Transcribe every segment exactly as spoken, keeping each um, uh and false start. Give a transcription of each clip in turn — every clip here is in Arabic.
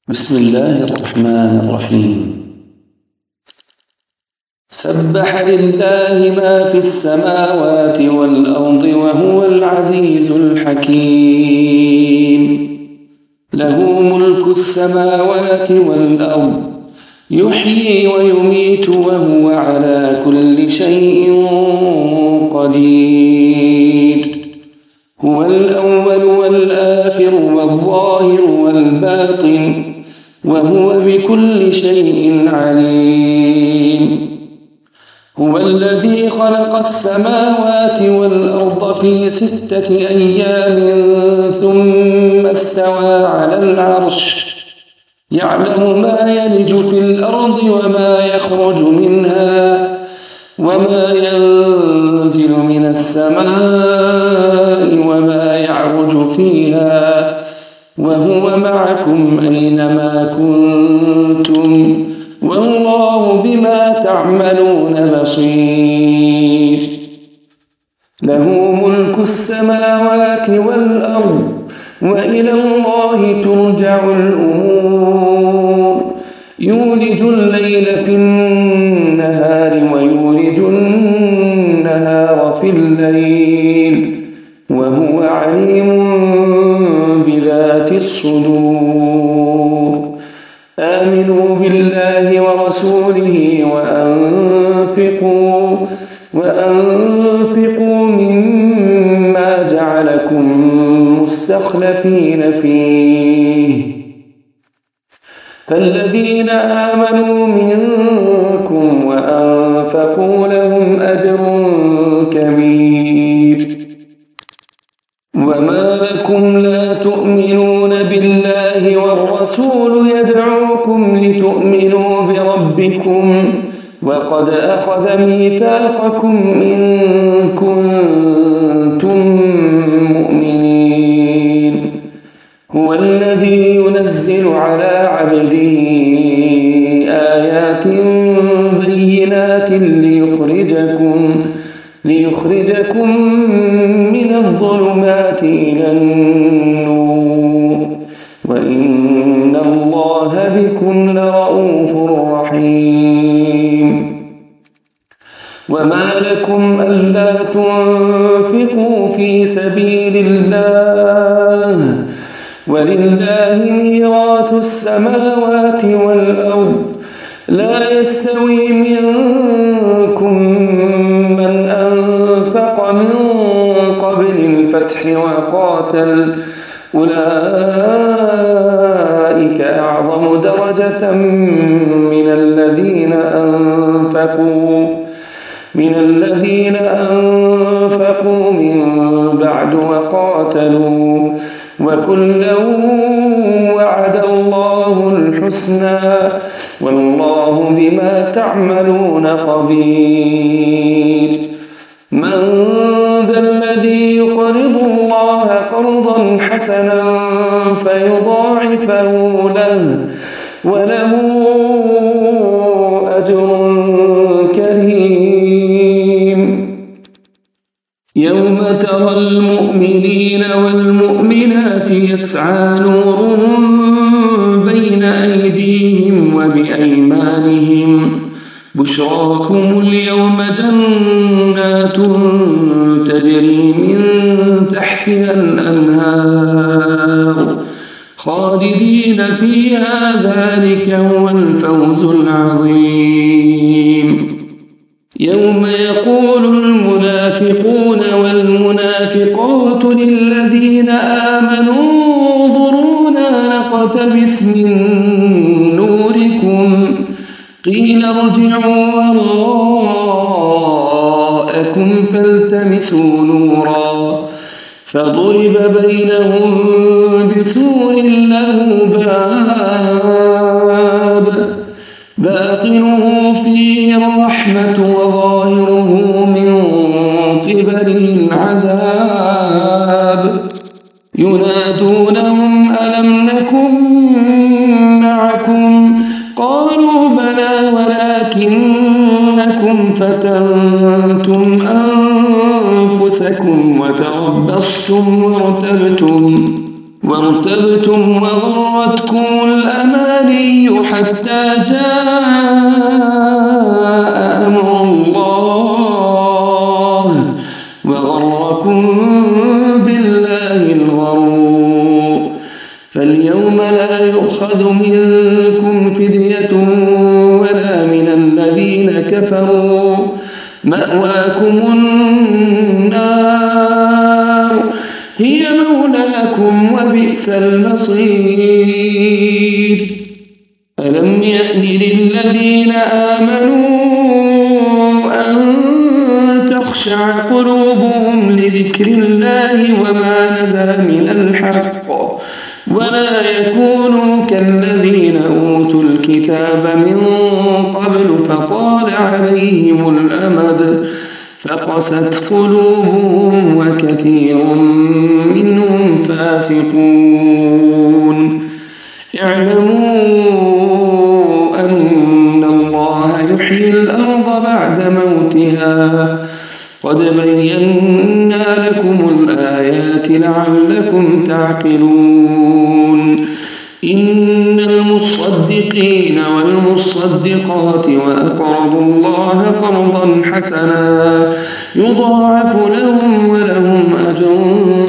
بسم الله الرحمن الرحيم. سبح لله ما في السماوات والأرض وهو العزيز الحكيم. له ملك السماوات والأرض يحيي ويميت وهو على كل شيء قدير. هو الأول والآخر والظاهر والباطن وهو بكل شيء عليم. هو الذي خلق السماوات والأرض في ستة أيام ثم استوى على العرش يعلم ما يلج في الأرض وما يخرج منها وما ينزل من السماء وما يعرج فيها وهو معكم أينما كنتم والله بما تعملون بصير. له ملك السماوات والأرض وإلى الله ترجع الأمور. يولج الليل في النهار ويولج النهار في الليل وهو عليم بذات الصدور. آمنوا بالله ورسوله وأنفقوا وأنفقوا مما جعلكم مستخلفين فيه فالذين آمنوا منكم وأنفقوا لهم أجر كبير. وما لكم لا تؤمنون بالله والرسول يدعوكم لتؤمنوا بربكم وقد أخذ ميثاقكم إن كنتم مؤمنين. هو الذي ينزل على عبده آيات بينات ليخرجكم ليخرجكم من الظلمات إلى النور وإن الله بكم لرؤوف رحيم. وما لكم ألا تنفقوا في سبيل الله ولله ميراث السماوات والأرض لا يستوي منكم من أنفق من قبل الفتح وقاتل أولئك أعظم درجة من الذين أنفقوا من الذين أنفقوا من بعد وقاتلوا وكلا وعد الله الحسنى والله بما تعملون خبير. من ذا الذي يقرض الله قرضا حسنا فيضاعفه له وله أجر كريم. يوم ترى المؤمنين والمؤمنات يسعى نورهم بين أيديهم وبأيمانهم بشراكم اليوم جنات تجري من تحتها الأنهار خالدين فيها ذلك هو الفوز العظيم. يوم يقول المنافقون والمنافقات للذين آمنوا انظرونا نقتبس من نوركم قيل ارجعوا وراءكم فالتمسوا نورا فضرب بينهم بسور له باب باطنه فيه الرحمة وظاهره من قبله العذاب. ينادونهم ألم نكن معكم قالوا بلى ولكنكم فتنتم أنفسكم وتربصتم وارتبتم وارتبتم وغرتكم الأماني حتى جاء أمر الله وغركم بالله الغرور. فاليوم لا يؤخذ منكم فدية ولا من الذين كفروا، مأواكم النار هي مولاكم وبئس المصير. ألم يأن للذين آمنوا أن تخشع قلوبهم لذكر الله وما نزل من الحق ولا يكونوا كالذين أوتوا الكتاب من قبل فطال عليهم الأمد فقست قلوبهم وكثير منهم فاسقون. اعلموا أن الله يحيي الأرض بعد موتها قد بينا لكم الآيات لعلكم تعقلون. إن المصدقين والمصدقات وأقرضوا الله قرضا حسنا يضاعف لهم ولهم أجر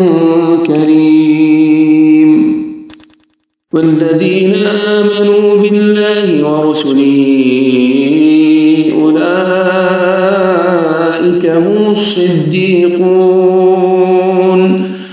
كريم. والذين آمنوا بالله ورسله أولئك هم الصديقون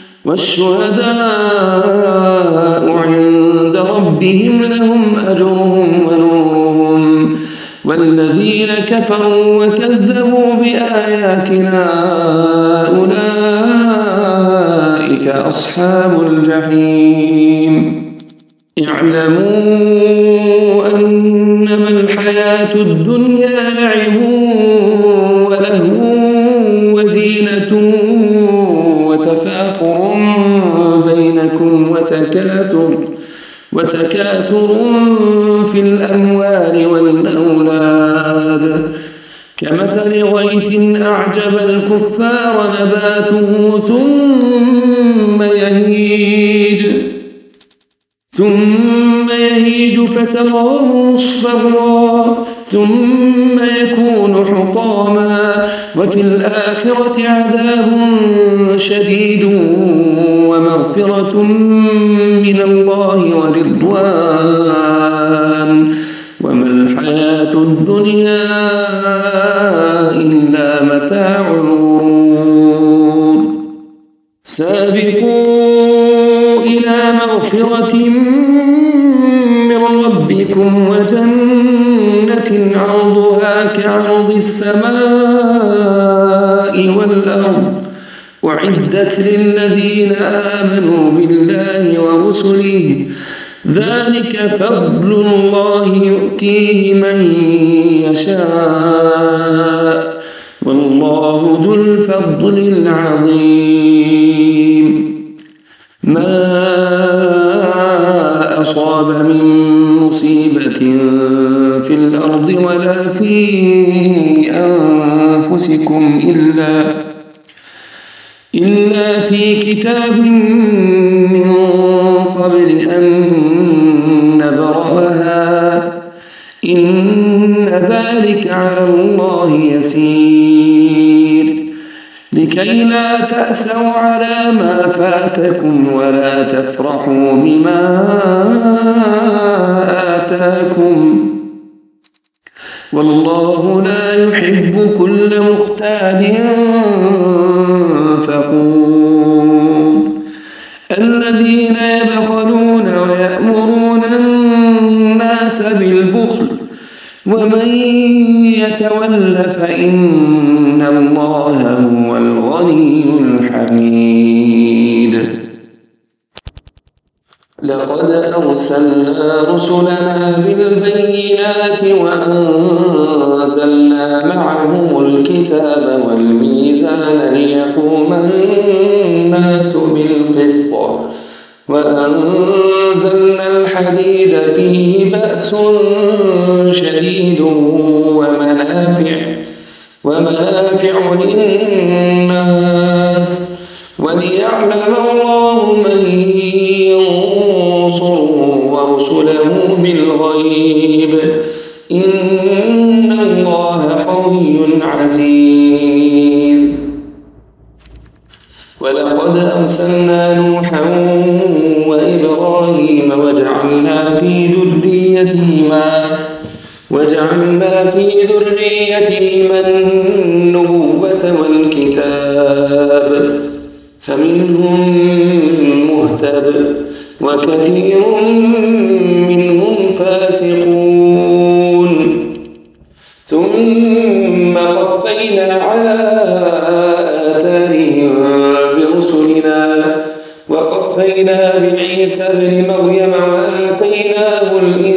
والشهداء عند ربهم لهم أجرهم ونورهم. والذين كفروا وكذبوا بآياتنا أولئك أصحاب الجحيم. اعلموا أنما الحياة الدنيا لعب ولهو وزينة وتفاخر بينكم وتكاثر وتكاثر في الأموال والأولاد كمثل غيث أعجب الكفار نباته ثم يهيج ثم يهيج فتراه مصفرا ثم يكون حطاما وفي الآخرة عذاب شديد ومغفرة من الله ورضوان وما الحياة الدنيا إلا متاع الغرور. سابقوا إلى مغفرة من ربكم وجنة عرضها كعرض السماء والأرض أعدت للذين آمنوا بالله ورسله ذلك فضل الله يؤتيه من يشاء والله ذو الفضل العظيم. ما أصاب من مصيبة في الأرض ولا في أنفسكم إلا إلا في كتاب من قبل أن نبرأها إن ذلك على الله يسير. لكي لا تأسوا على ما فاتكم ولا تفرحوا بما آتاكم والله لا يحب كل مختال فخور. الذين يبخلون ويأمرون الناس بالبخل ومن يتول فإن الله هو الغني الحميد. لقد أرسلنا رسلنا بالبينات وأنزلنا معهم الكتاب والميزان ليقوم الناس بالقسط وأنزلنا الحديد فيه بأس شديد ومنافع ومنافع للناس وليعلم الله من ينصره ورسله بالغيب إن الله قوي عزيز. ولقد أرسلنا نوحا وإبراهيم وجعلنا في ذريتهما وجعلنا في ذريتهما النبوة والكتاب فمنهم مهتد وكثير منهم فاسقون. ثم قفينا على آثارهم برسلنا وقفينا بعيسى ابن مريم وآتيناه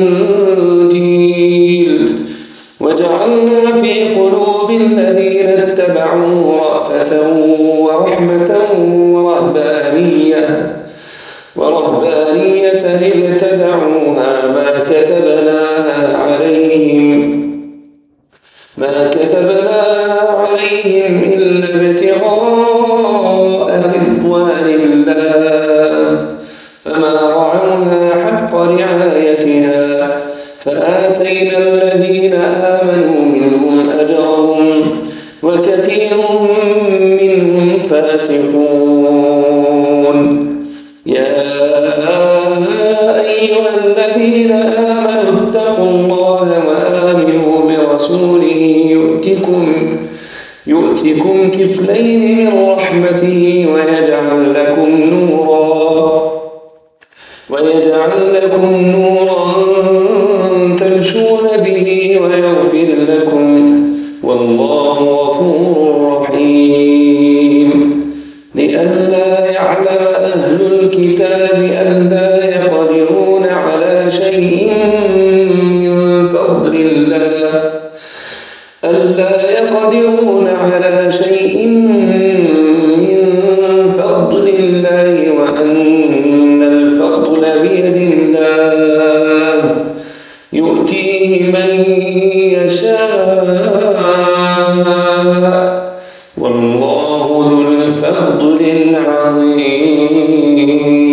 الإنجيل وجعلنا في قلوب الذين اتبعوه رأفة ورحمة ورهبانية ورهبانية ابتدعوها ما كتبناها عليهم ما كتبناها عليهم إلا ابتغاء رضوان الله فما رعوها حق رعايتها فآتينا الذين آمنوا منهم أجرهم وكثير منهم فاسقون. يا أيها الذين آمنوا اتقوا الله وآمنوا برسوله يؤتكم يؤتكم كفلين من رحمته ويجعل لكم نورا ويجعل لكم نورا تمشون به ويغفر لكم والله غفور رحيم. لئلا يعلم أهل الكتاب ألا يقدرون على شيء من فضل الله ألا يقدرون على شيء من فضل الله وأن الفضل بيد الله يؤتيه من يشاء والله ذو الفضل العظيم.